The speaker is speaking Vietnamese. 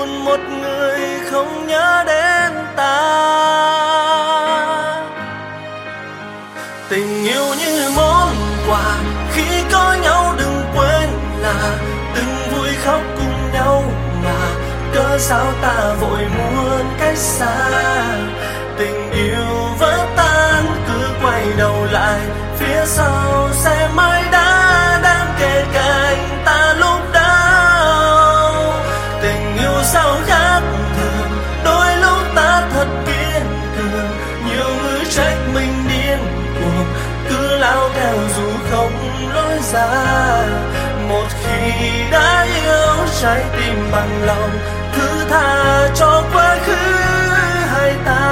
buồn một người không nhớ đến ta. Tình yêu như món quà, khi có nhau đừng quên là từng vui khóc cùng nhau mà. Cớ sao ta vội muốn cách xa, tình yêu vỡ tan cứ quay đầu lại, phía sau sẽ mãi đang kề cạnh ta lúc đau. Tình yêu sao khác thường, đôi lúc ta thật kiên cường, nhiều người trách mình điên cuồng, cứ lao theo dù không lối ra. Một khi đã yêu, trái tim bằng lòng thứ tha cho quá khứ hai ta.